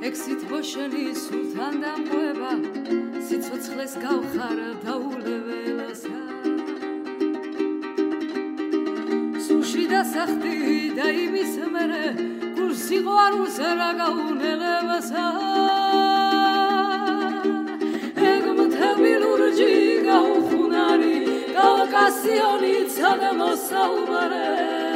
ექსით ბოშენი სულთან დამყვება სიცოცხლეს გავხარ დაულებელსა სუში დასახტი და იმის მერე გულსიყვარულს რა გაუნელებასა ეგმთები ლურჯი გაუხუნარი კავკასიონიცა და მოსაუბარე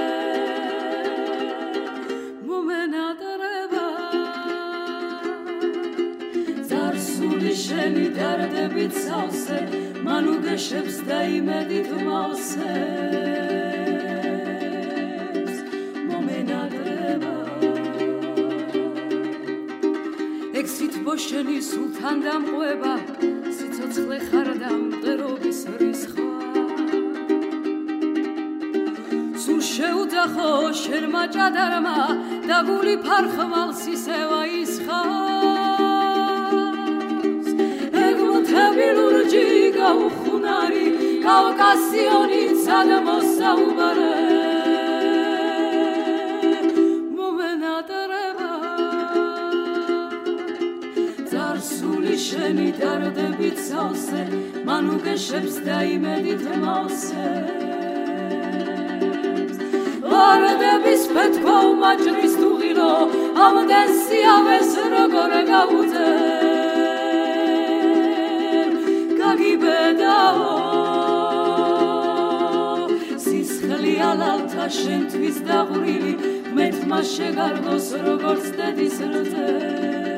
შენი დარდებით სავსე მან უგეშებს და იმედით მავსებს მომენადრება ექსით ბოშენი სულთან დამყვება სიცოცხლე ხარ და მტერობის რისხვა სულ შეუძახო შენმა ჭადარმა და გული ფარხმალს ისევა ისხა ლურჯი გაუხუნარი კავკასიონიცა და მოსაუბარე მომენატრება ძარსული შენი დარდებით სავსე მან უგეშებს და იმედით მავსებს ვარდების პეთქვა უმაჭრის თუღილო ამდენ სიავეს როგორ გაუძე გიბედაო სისხლი ალალთა შენთვის დაღვრილი მეთმა შეგარდოს როგორც დედის რძე